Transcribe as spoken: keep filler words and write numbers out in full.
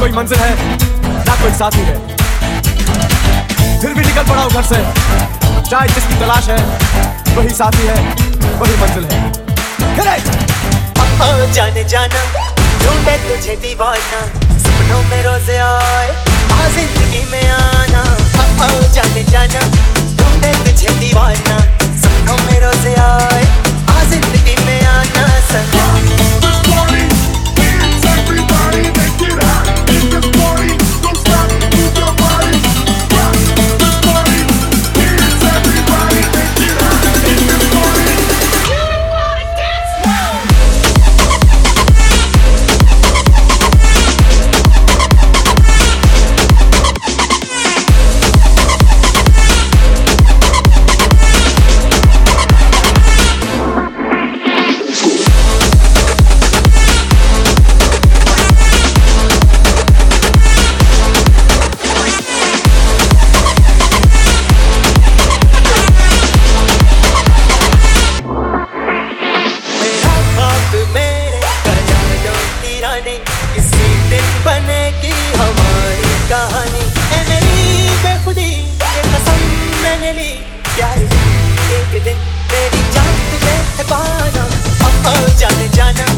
कोई मंजिल है ना कोई साथी है, फिर भी निकल पड़ा हूं घर से। शायद जिसकी तलाश है वही साथी है, वही मंजिल है। ओ जाने जाना ढूंढे तुझे दीवाना, सपनों में रोज़ आए आ जिंदगी में आना। ओ जाने जाना ढूंढे तुझे दीवाना, सपनों में रोज़ आए आ जिंदगी में आना। किसी दिन बनेगी हमारी कहानी, ए मेरी बेखुदी ये कसम मैंने ली, प्यार एक दिन तेरी जान तुझे है पाना। अब जाने जाना